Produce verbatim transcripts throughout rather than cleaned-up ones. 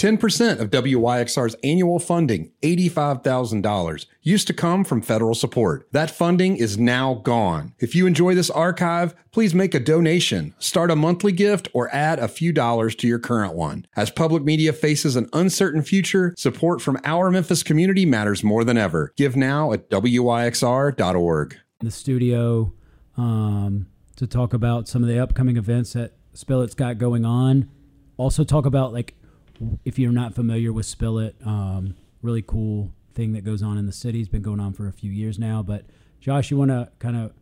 ten percent of W Y X R's annual funding, eighty-five thousand dollars, used to come from federal support. That funding is now gone. If you enjoy this archive, please make a donation, start a monthly gift, or add a few dollars to your current one. As public media faces an uncertain future, support from our Memphis community matters more than ever. Give now at W Y X R dot org. The studio um, to talk about some of the upcoming events that Spillet's got going on. Also talk about, like, if you're not familiar with Spillet, um, really cool thing that goes on in the city. It's been going on for a few years now. But Josh, you want to kind of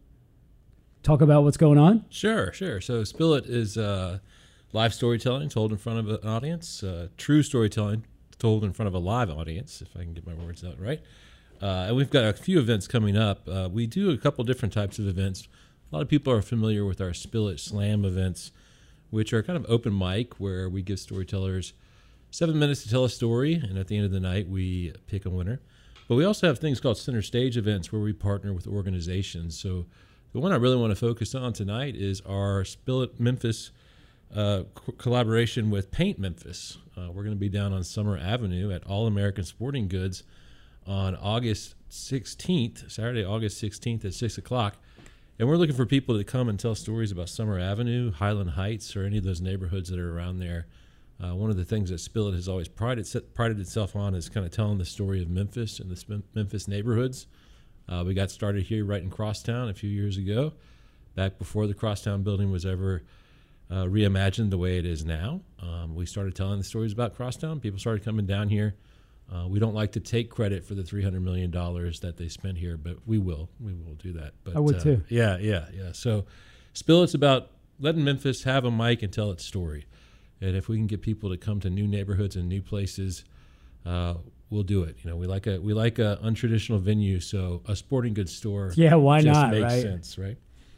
talk about what's going on? Sure, sure. So Spillet is uh, live storytelling told in front of an audience, uh, true storytelling told in front of a live audience, if I can get my words out right. Uh, and we've got a few events coming up. Uh, we do a couple different types of events. A lot of people are familiar with our Spillet Slam events, which are kind of open mic, where we give storytellers seven minutes to tell a story, and at the end of the night, we pick a winner. But we also have things called center stage events, where we partner with organizations. So the one I really want to focus on tonight is our Spillet Memphis uh, co- collaboration with Paint Memphis. Uh, we're going to be down on Summer Avenue at All American Sporting Goods on August sixteenth, Saturday, August sixteenth at six o'clock. And we're looking for people to come and tell stories about Summer Avenue, Highland Heights, or any of those neighborhoods that are around there. Uh, one of the things that Spillet has always prided, prided itself on is kind of telling the story of Memphis and the Memphis neighborhoods. Uh, we got started here right in Crosstown a few years ago, back before the Crosstown building was ever uh, reimagined the way it is now. Um, we started telling the stories about Crosstown. People started coming down here. Uh, we don't like to take credit for the three hundred million dollars that they spent here, but we will. We will do that. But, I would uh, too. Yeah, yeah, yeah. So Spillet's about letting Memphis have a mic and tell its story. And if we can get people to come to new neighborhoods and new places, uh, we'll do it. You know, we like a we like a untraditional venue, so a sporting goods store. Yeah, why just not? Makes right? sense, right?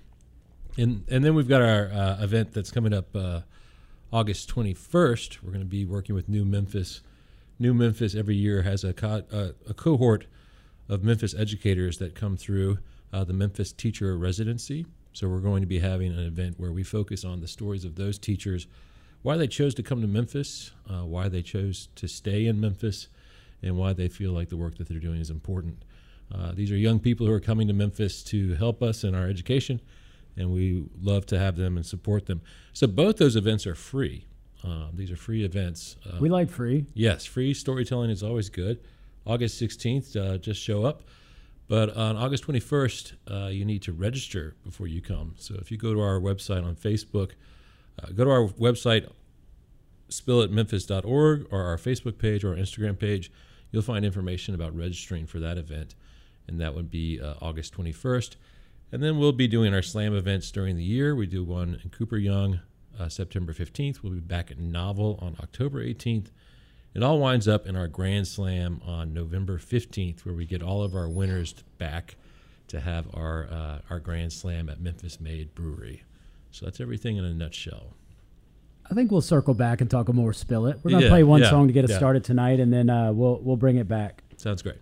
And and then we've got our uh, event that's coming up uh, August twenty-first. We're going to be working with New Memphis. New Memphis every year has a co- uh, a cohort of Memphis educators that come through uh, the Memphis Teacher Residency. So we're going to be having an event where we focus on the stories of those teachers, why they chose to come to Memphis, uh, why they chose to stay in Memphis, and why they feel like the work that they're doing is important. Uh, these are young people who are coming to Memphis to help us in our education, and we love to have them and support them. So both those events are free. Uh, these are free events. Uh, We like free. Yes, free storytelling is always good. August sixteenth, uh, just show up. But on August twenty-first, uh, you need to register before you come. So if you go to our website on Facebook, uh, go to our website, spillet memphis dot org, or our Facebook page or our Instagram page, you'll find information about registering for that event. And that would be uh, August twenty-first. And then we'll be doing our slam events during the year. We do one in Cooper Young, Uh, September fifteenth. We'll be back at Novel on October eighteenth. It all winds up in our Grand Slam on November fifteenth, where we get all of our winners back to have our uh, our Grand Slam at Memphis Made Brewery. So that's everything in a nutshell. I think we'll circle back and talk more Spillet. We're going to Yeah, play one yeah, song to get us yeah. started tonight, and then uh, we'll we'll bring it back. Sounds great.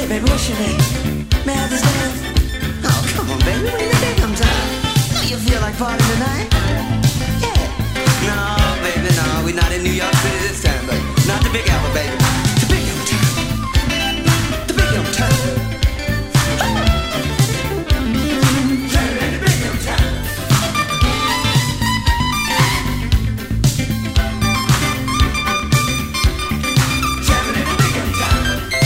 Hey, baby, what's your name? May I have this dance? Oh, come on, baby, we're in the big time. Do you feel like partying tonight? Yeah. No, baby, no, we're not in New York City this time, baby. Not the Big Apple, baby. The Big Apple time. The Big Apple time. Jamming in the Big Apple time. Jamming in the Big Apple time.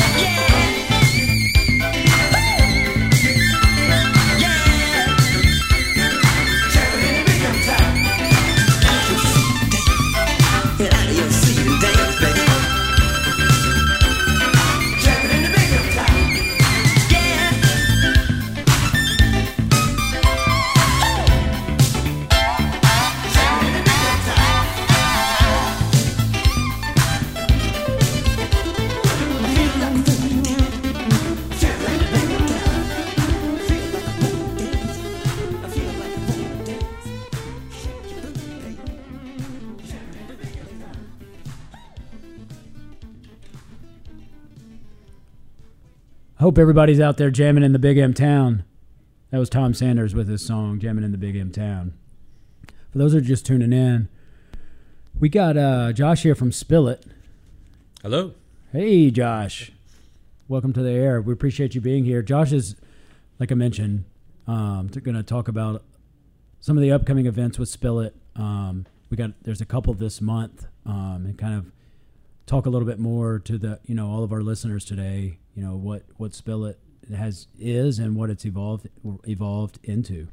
Hope everybody's out there jamming in the Big M Town. That was Tom Sanders with his song, Jamming in the Big M Town. For those who are just tuning in, we got uh, Josh here from Spill It. Hello. Hey, Josh. Welcome to the air. We appreciate you being here. Josh is, like I mentioned, um, going to talk about some of the upcoming events with Spill It. Um, we got there's a couple this month, um, and kind of talk a little bit more to the you know all of our listeners today. You know what what Spill It has is and what it's evolved evolved into.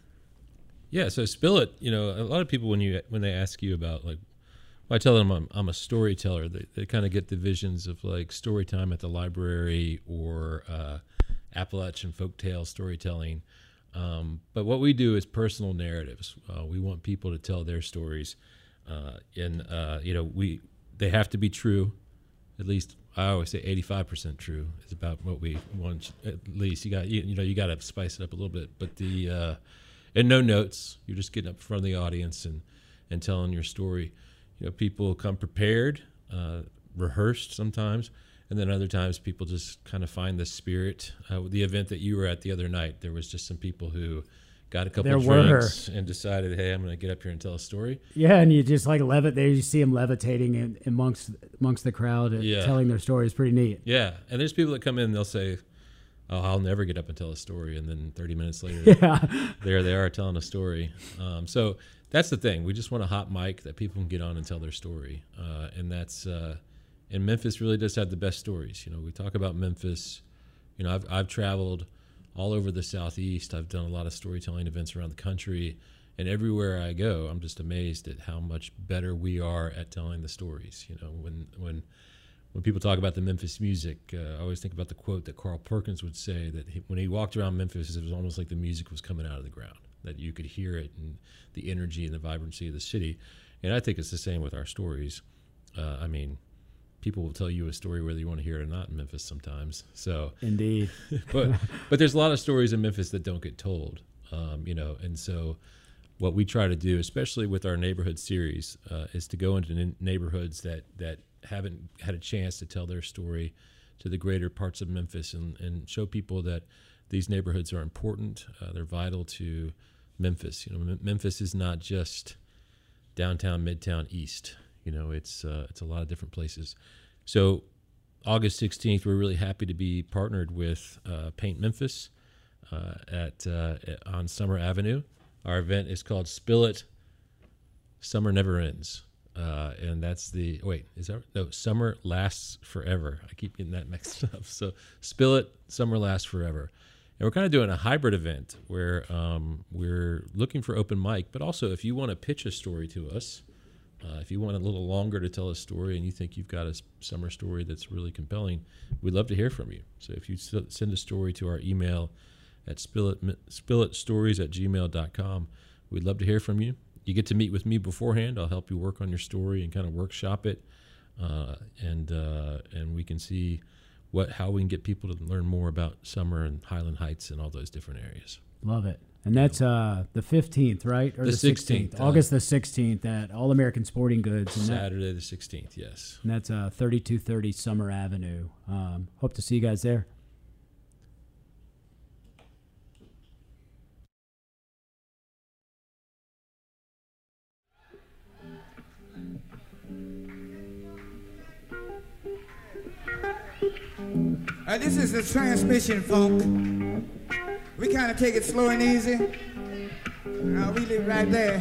Yeah, so Spill It. You know, a lot of people when you when they ask you about like, well, I tell them I'm I'm a storyteller. They they kind of get the visions of like story time at the library or uh, Appalachian folktale storytelling. Um, but what we do is personal narratives. Uh, we want people to tell their stories, uh, and uh, you know we they have to be true. At least I always say eighty-five percent true is about what we want. At least you got you, you know you got to spice it up a little bit. But the uh, and no notes. You're just getting up in front of the audience and and telling your story. You know, people come prepared, uh, rehearsed sometimes, and then other times people just kind of find the spirit. Uh, the event that you were at the other night, there was just some people who got a couple There of were. drinks and decided, hey, I'm going to get up here and tell a story. Yeah, and you just like levitate. There you see them levitating in, amongst amongst the crowd, and Yeah. telling their story is pretty neat. Yeah, and there's people that come in, they'll say, oh, I'll never get up and tell a story, and then thirty minutes later, Yeah, there they are telling a story. Um, so that's the thing. We just want a hot mic that people can get on and tell their story. Uh, and that's uh, and Memphis really does have the best stories. You know, we talk about Memphis. You know, I've I've traveled all over the Southeast. I've done a lot of storytelling events around the country, and everywhere I go, I'm just amazed at how much better we are at telling the stories. You know, when when when people talk about the Memphis music, uh, I always think about the quote that Carl Perkins would say that he, when he walked around Memphis, it was almost like the music was coming out of the ground, that you could hear it and the energy and the vibrancy of the city. And I think it's the same with our stories. Uh, I mean, people will tell you a story whether you want to hear it or not in Memphis sometimes. So, indeed. but but there's a lot of stories in Memphis that don't get told, um, you know. And so, what we try to do, especially with our neighborhood series, uh, is to go into n- neighborhoods that that haven't had a chance to tell their story to the greater parts of Memphis, and, and show people that these neighborhoods are important. Uh, they're vital to Memphis. You know, M- Memphis is not just downtown, midtown, east. You know, it's uh, it's a lot of different places. So August sixteenth, we're really happy to be partnered with uh, Paint Memphis uh, at uh, on Summer Avenue. Our event is called Spill It, Summer Never Ends. Uh, and that's the, wait, is that, no, Summer Lasts Forever. I keep getting that mixed up. So Spill It, Summer Lasts Forever. And we're kind of doing a hybrid event where um, we're looking for open mic, but also if you want to pitch a story to us, Uh, if you want a little longer to tell a story and you think you've got a s- summer story that's really compelling, we'd love to hear from you. So if you s- send a story to our email at spillit, spillitstories at gmail dot com, we'd love to hear from you. You get to meet with me beforehand. I'll help you work on your story and kind of workshop it, uh, and uh, and we can see what how we can get people to learn more about summer and Highland Heights and all those different areas. Love it. And that's uh, the fifteenth, right? Or The the sixteenth. sixteenth, uh, August the sixteenth at All American Sporting Goods. And, that, Saturday the sixteenth, yes. and that's uh, thirty-two thirty Summer Avenue. Um, hope to see you guys there. Uh, this is the transmission funk. We kind of take it slow and easy. Uh, we live right there.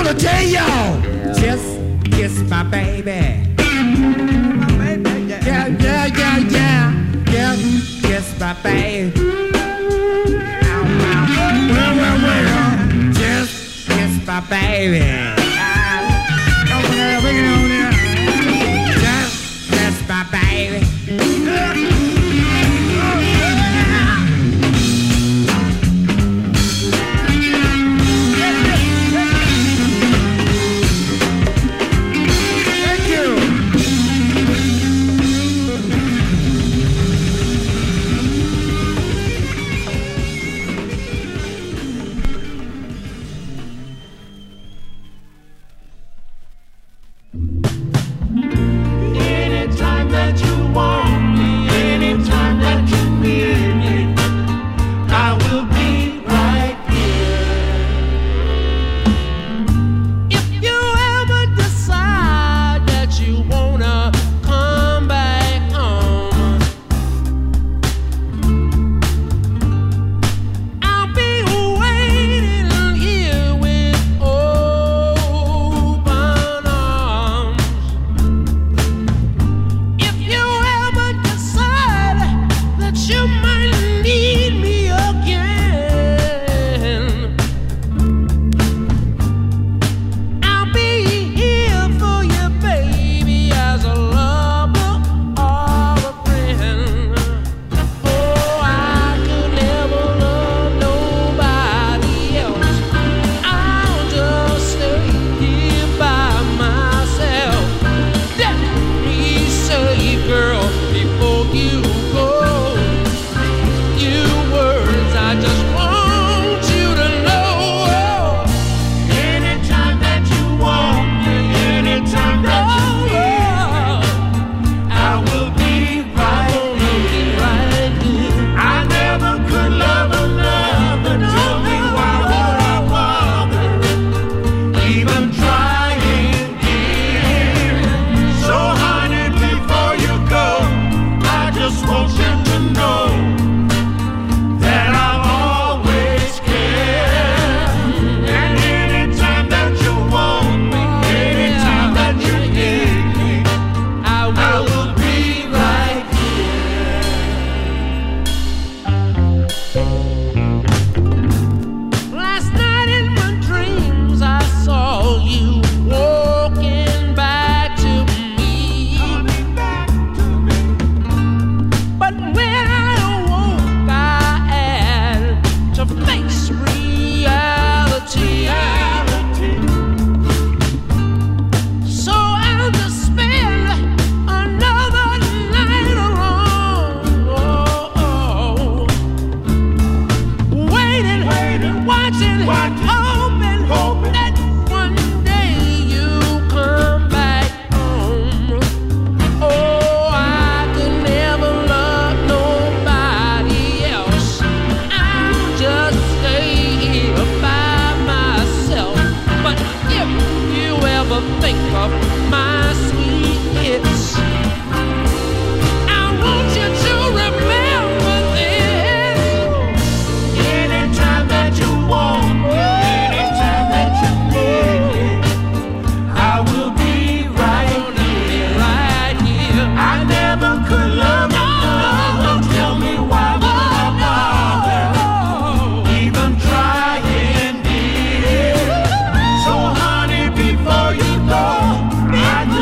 gonna tell y'all, just kiss my baby. My baby, yeah, yeah, yeah, yeah, yeah. Just kiss my baby. Ow, ow. Well, well, well. Just kiss my baby. Ah, oh, yeah, bring it on there. Just kiss my baby. I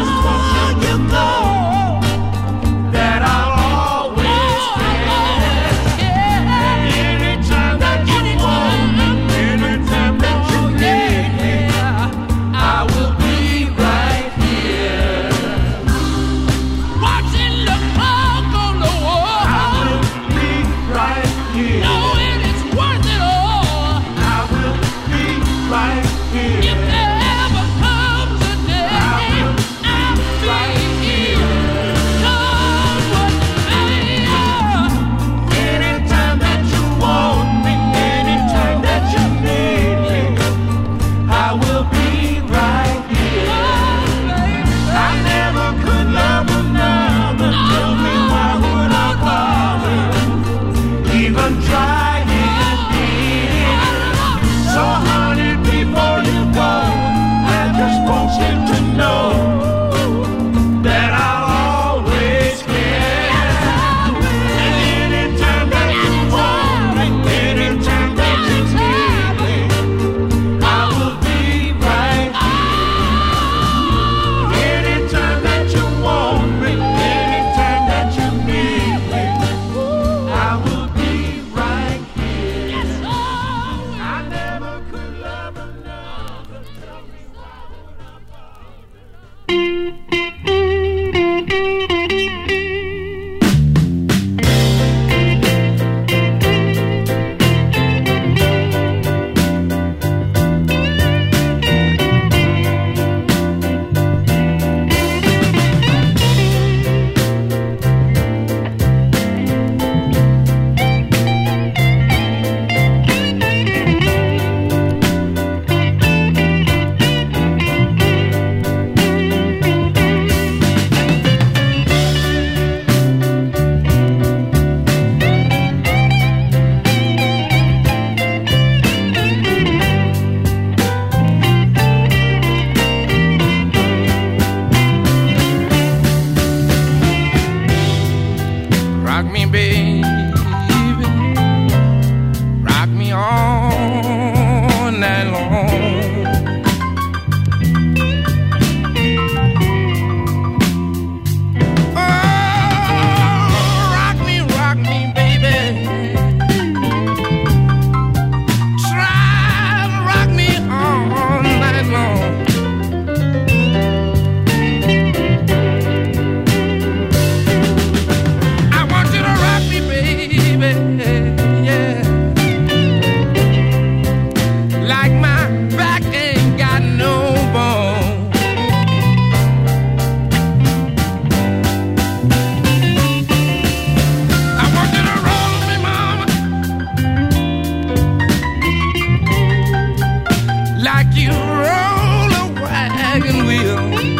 roll a wagon wheel.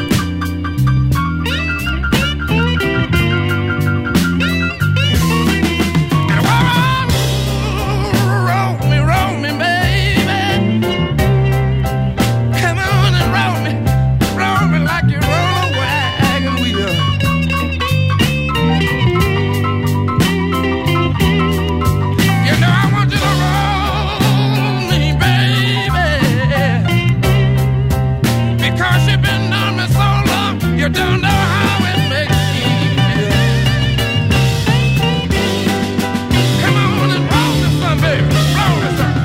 You don't know how it makes me feel. Come on and roll this one, baby. Roll this one.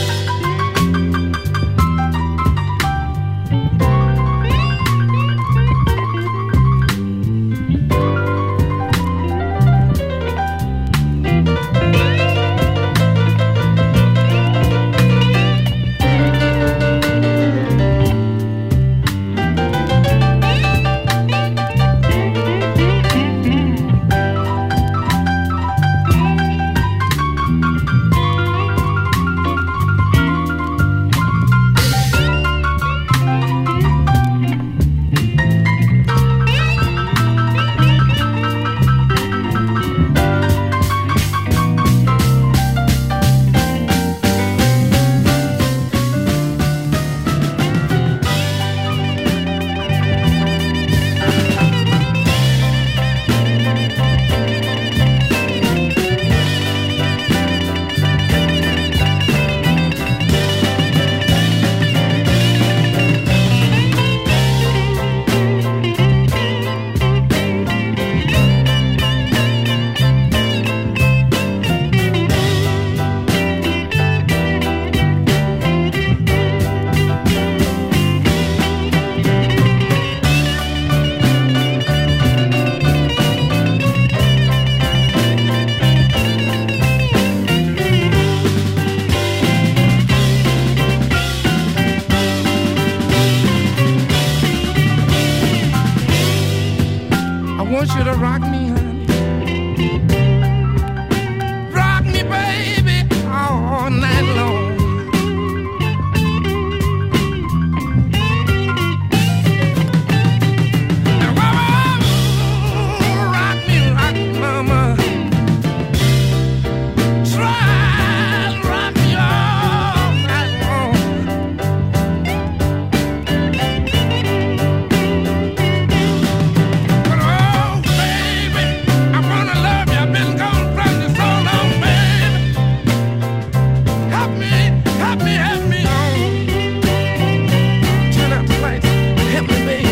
I want you to rock me, honey. Rock me, baby, all night long. Now, oh, rock me, rock me, mama. Try and rock me all night long. But oh, baby, I wanna love you. I've been gone from you so long, baby. Help me, help me, help me on. Turn out the lights. Help me, baby.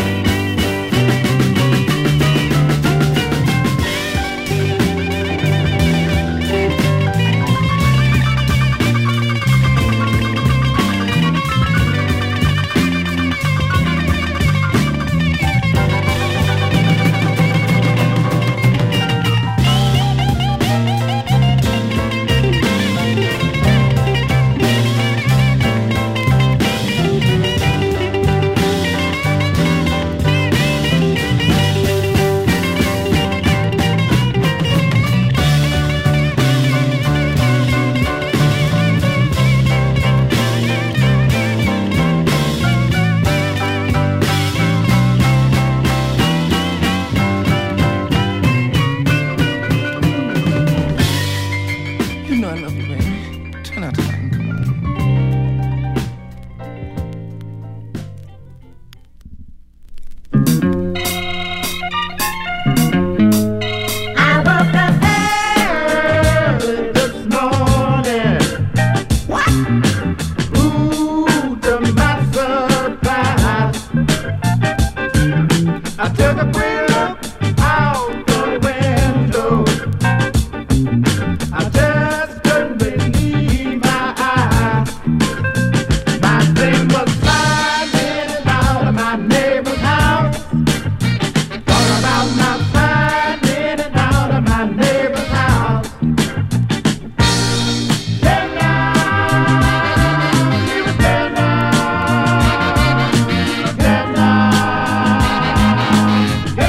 You know I love you, baby. Turn out the light and come on. I woke up early this morning. What? Ooh, to my surprise, I took a quick look out the window. I just couldn't believe my eyes. My thing was sliding out of my neighbor's house. Thought about my sliding out of my neighbor's house. Stand down, you stand down, stand down.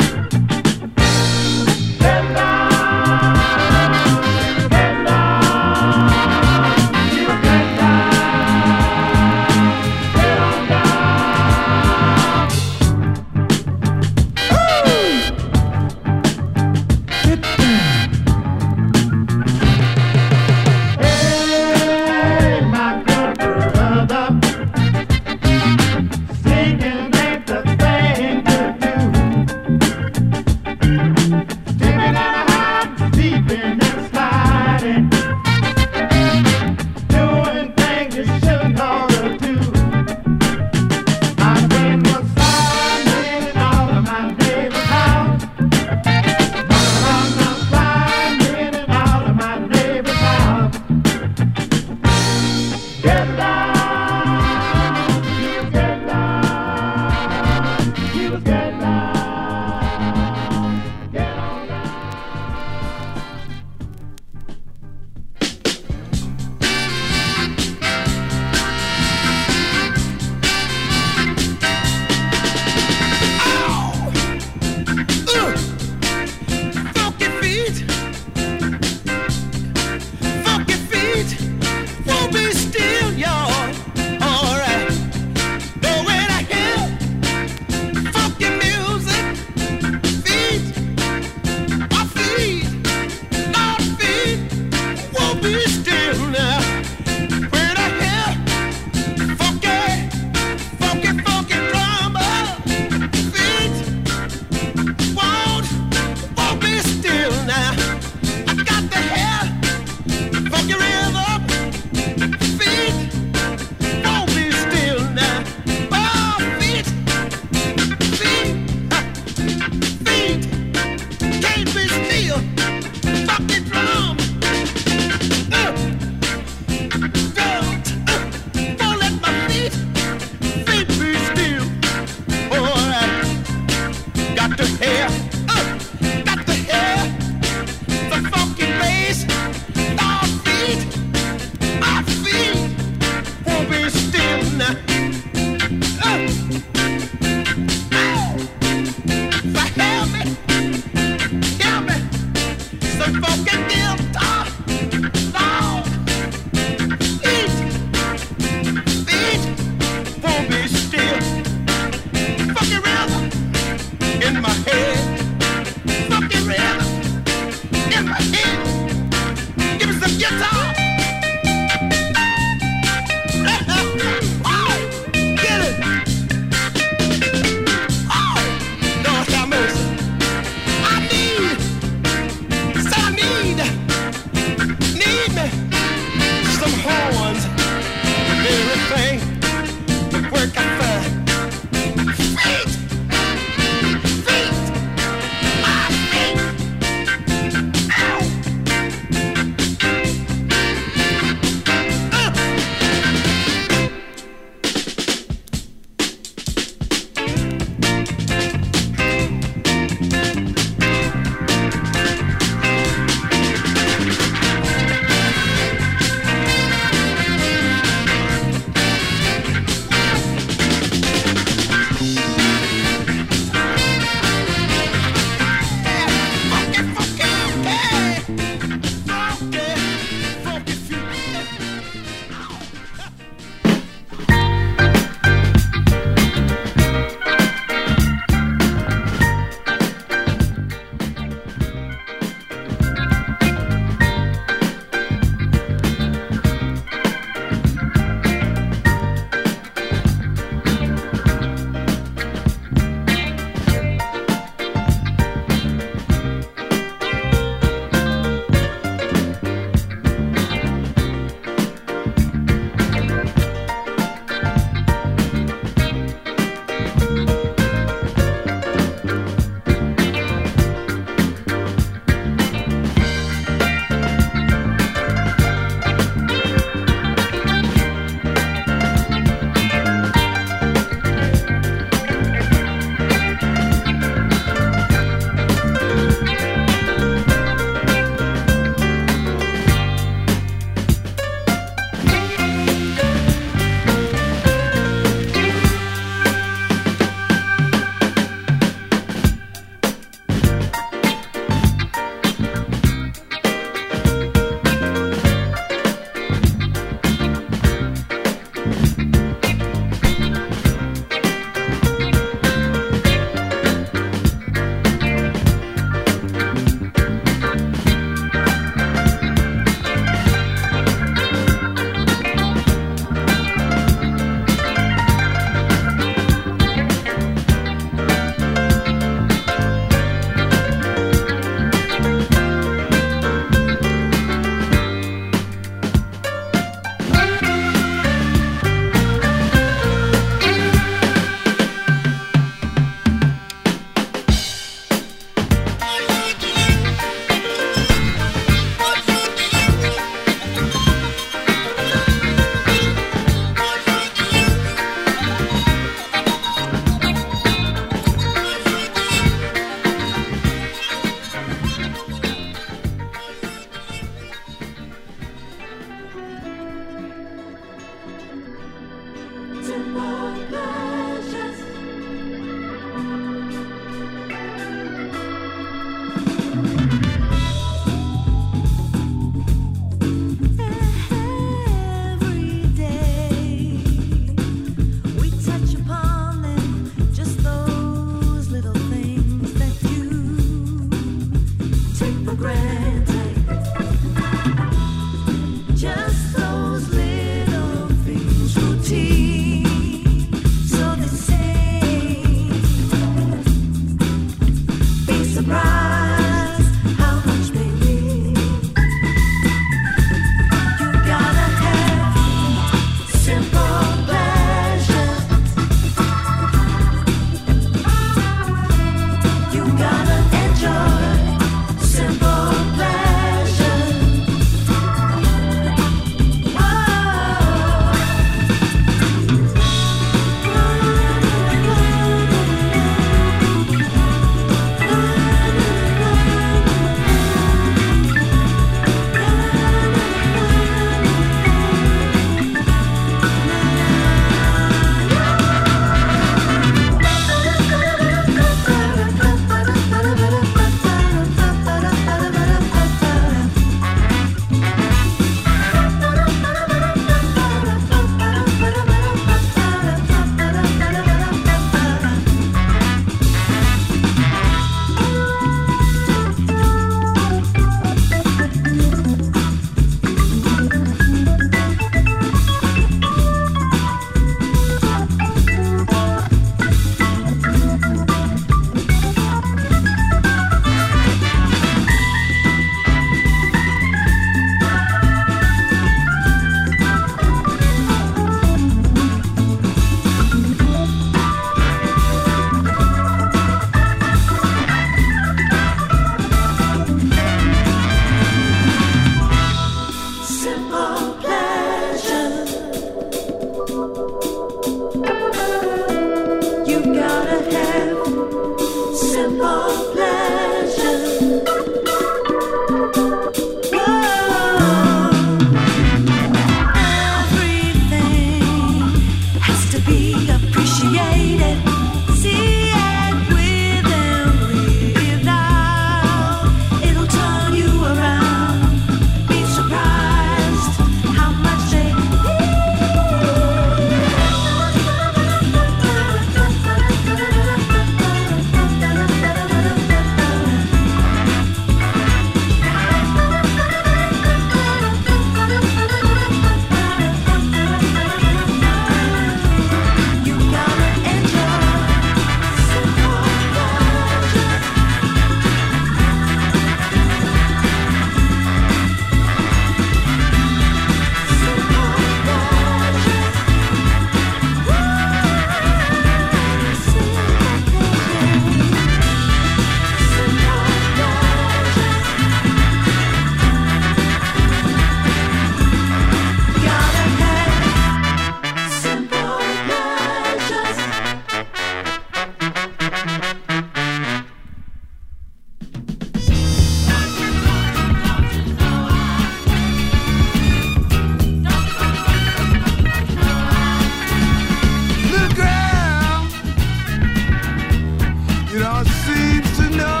seems to know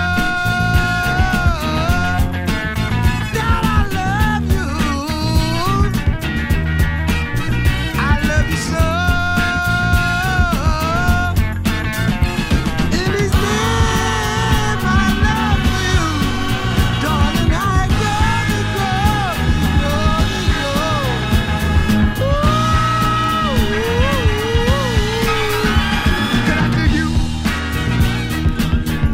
that I love you. I love you so. In his name, I love you, darling. I gotta go, gotta go. Ooh, can I do you?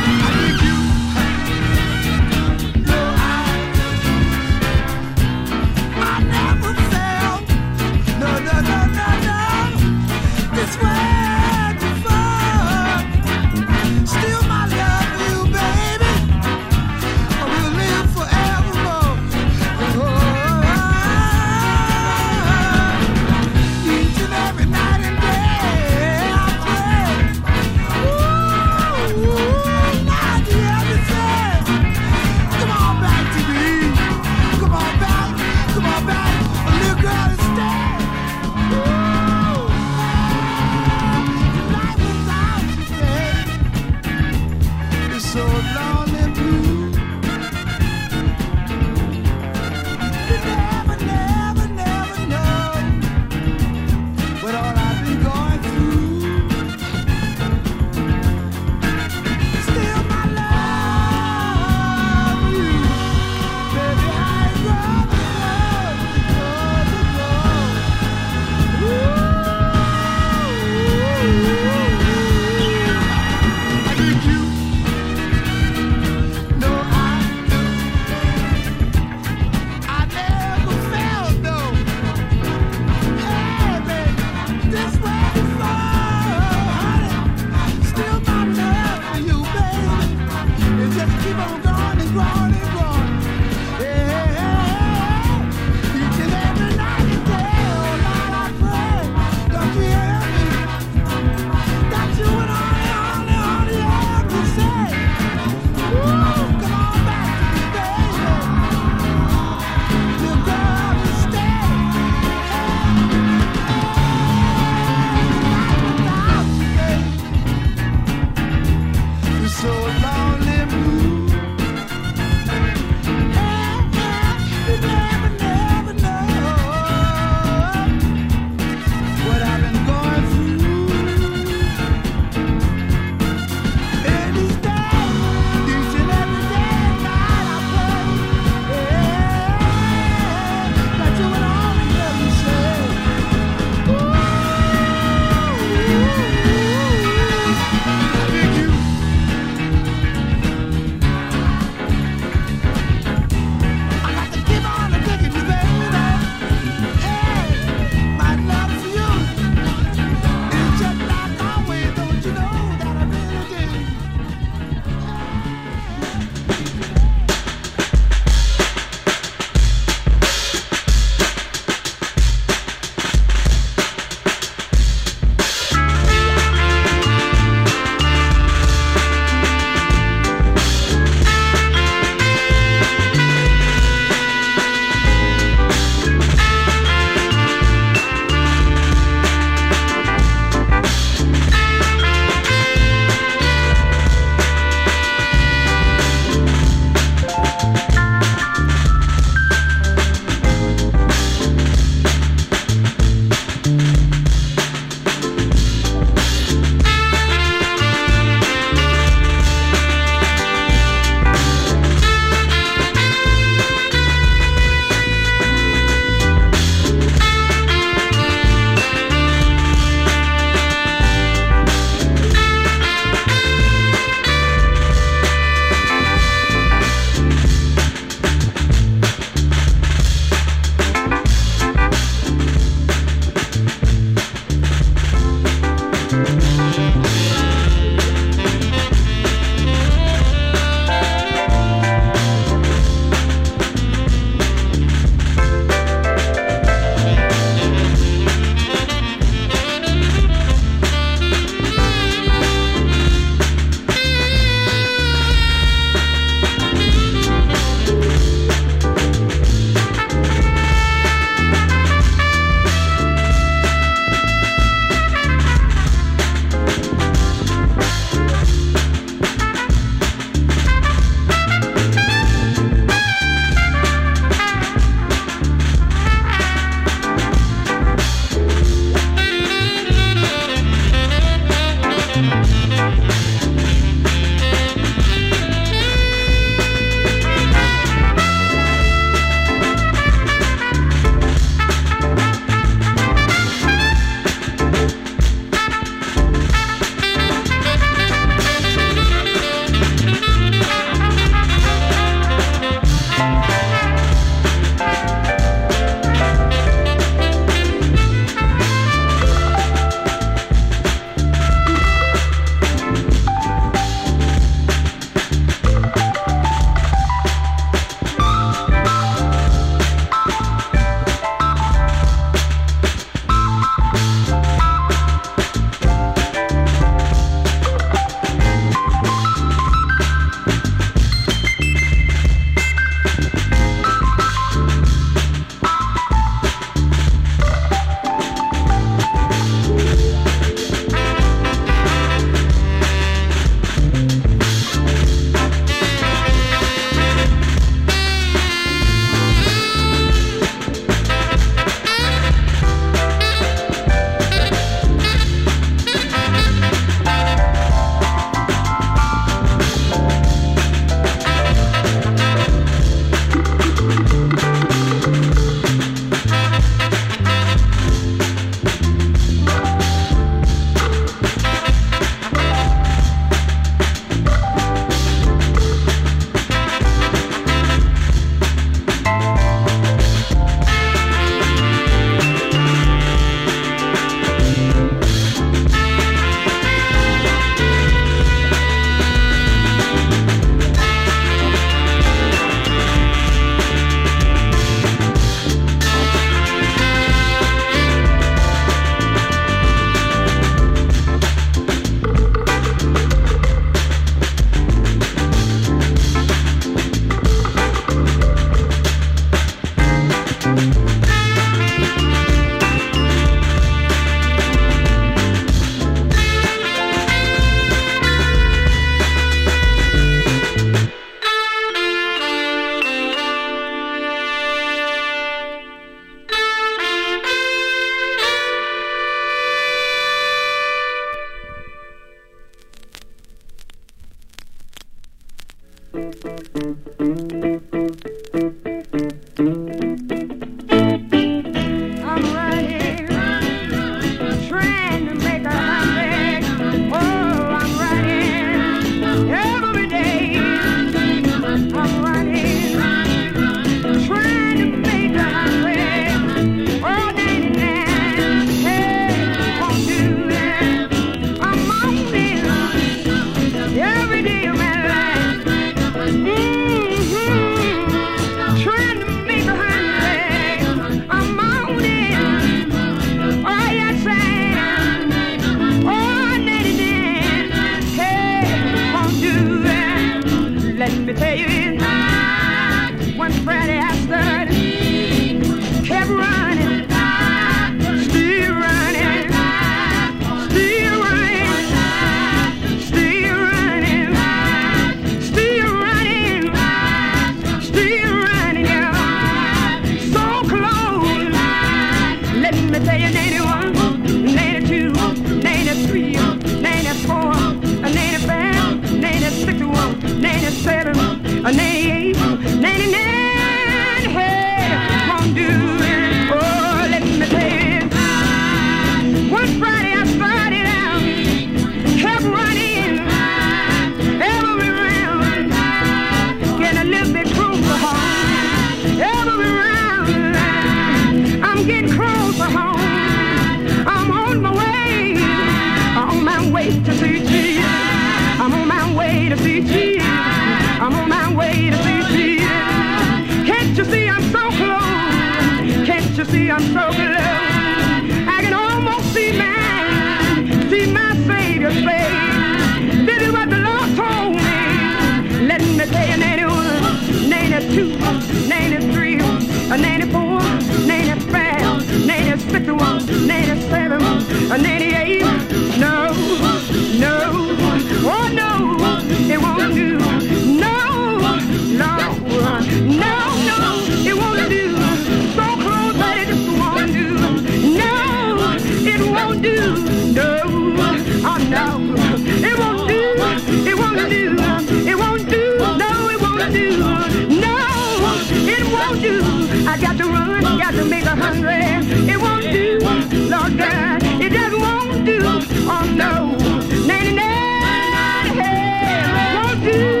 I'm getting closer home. I'm on my way, on my way to see Jesus. I'm on my way to see Jesus. I'm on my way to see Jesus. Can't you see I'm so close? Can't you see I'm so close? I can almost see my, see my Savior's face. This is what the Lord told me. Let me tell you, ninety-one, ninety-two, ninety-three, ninety-four, ninety-five, ninety-six, ninety-seven, ninety-eight. No, no, oh no, it won't do. No, no, no, no, it won't do. So close that it just won't do. No, it won't do. No, oh no, it won't do. It won't do. It won't do. No, it won't do. No, it won't do. I got to run, got to make a hundred. It won't do, Lord God. It just won't do. Oh no, ninety-nine, hey, won't do.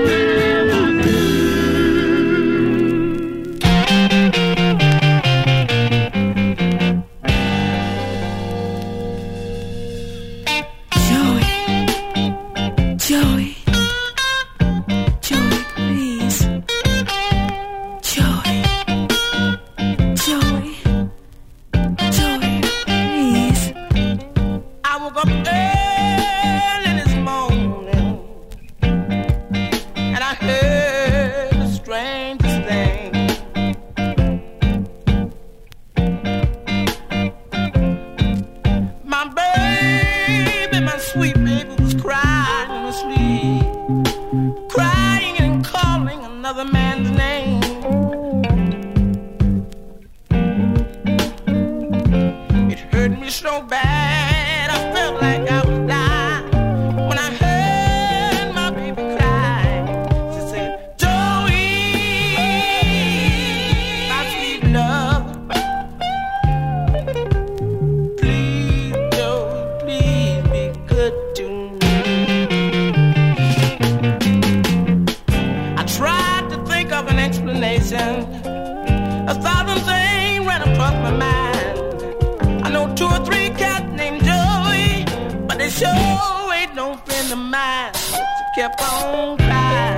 Joey, Joey, please. Joey, Joey, Joey, please. I woke up early this morning and I heard the strangest thing. My baby, my sweet baby was crying in her sleep, crying and calling another man's name. It hurt me so bad, I felt like I was dying. When I heard my baby cry, she said, Joey, my sweet love, please, Joey, please be good to me. I tried to think of an explanation. A thousand things ran across my mind. I know two or three cats named Joey, but they sure ain't no friend of mine. She kept on crying.